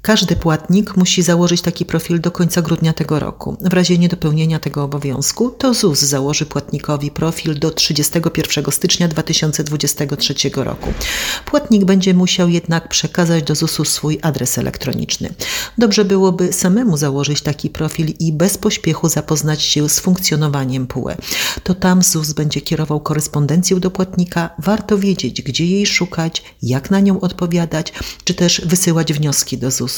Każdy płatnik musi założyć taki profil do końca grudnia tego roku. W razie niedopełnienia tego obowiązku, to ZUS założy płatnikowi profil do 31 stycznia 2023 roku. Płatnik będzie musiał jednak przekazać do ZUS-u swój adres elektroniczny. Dobrze byłoby samemu założyć taki profil i bez pośpiechu zapoznać się z funkcjonowaniem PUE. To tam ZUS będzie kierował korespondencję do płatnika. Warto wiedzieć, gdzie jej szukać, jak na nią odpowiadać, czy też wysyłać wnioski do ZUS-u.